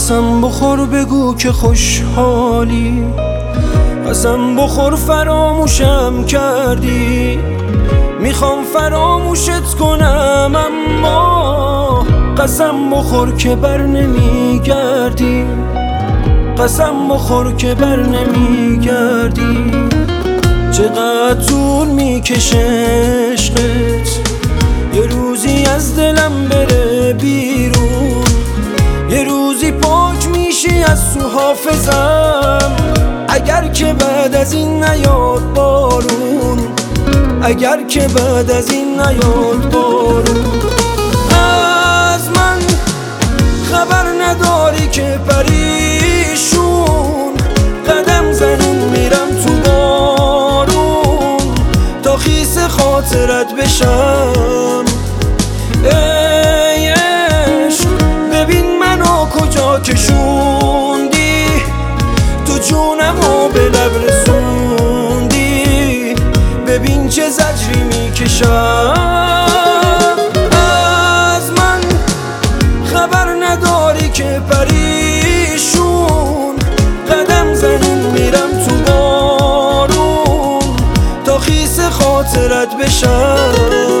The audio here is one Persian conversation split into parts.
قسم بخور بگو که خوشحالی، قسم بخور فراموشم کردی. میخوام فراموشت کنم اما قسم بخور که بر نمیگردی، قسم بخور که بر نمیگردی. چقدر طول میکشه عشقت، یه روزی از دلم بره بیرون، یه روزی پاک میشی از تو حافظم. اگر که بعد از این نیاد بارون، اگر که بعد از این نیاد بارون. از من خبر نداری که پریشون قدم زنون میرم تو بارون تا خیس خاطرت بشم. ای عشق ببین منو کجا کشوندی، تو جونمو به لب رسوندی. ببین چه زجری میکشم. از من خبر نداری که پریشون قدم زنون میرم تو بارون تا خیس خاطرت بشم.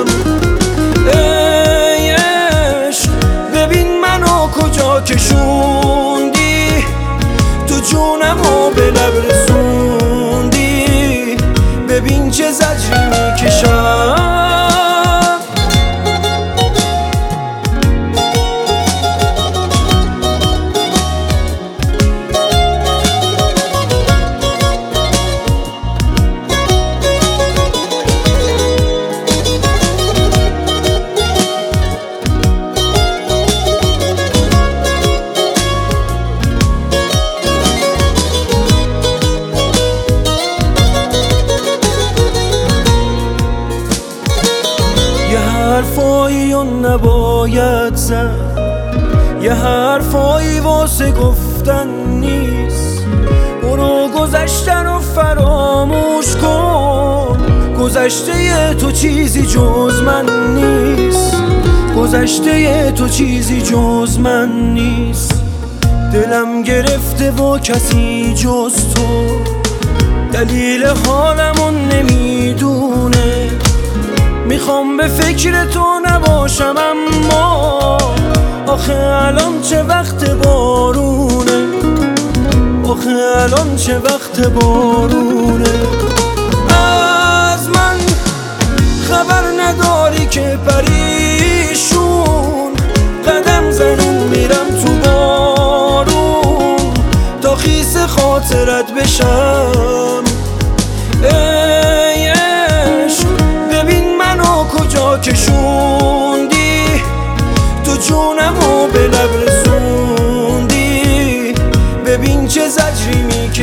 ای عشق ببین منو کجا کشوندی، تو جونمو به لب رسوندی. ببین چه زجری میکشم. حرفایی نباید زد، یه حرفایی واسه گفتن نیست. برو گذشته رو فراموش کن، گذشته تو چیزی جز من نیست، گذشته تو چیزی جز من نیست. دلم گرفته و کسی جز تو دلیل حالمون نمیدونه. میخوام به فکر تو نباشم اما آخه الان چه وقت بارونه، آخه الان چه وقت بارونه. از من خبر نداری که پریشون قدم زنون میرم تو بارون تا خیس خاطرت بشم. ای عشق ببین منو کجا کشوندی، تو جونمو به لب رسوندی. ببین چه زجری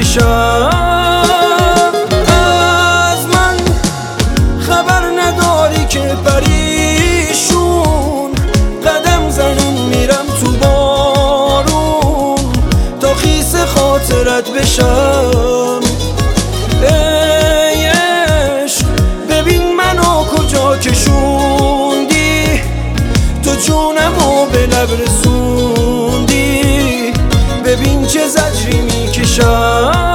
میکشم. از من خبر نداری که پریشون قدم زنون میرم تو بارون تا خیس خاطرت بشم. ای عشق ببین منو کجا کشوندی، تو جونمو به لب رسوندی. ببین چه زجری میکشم.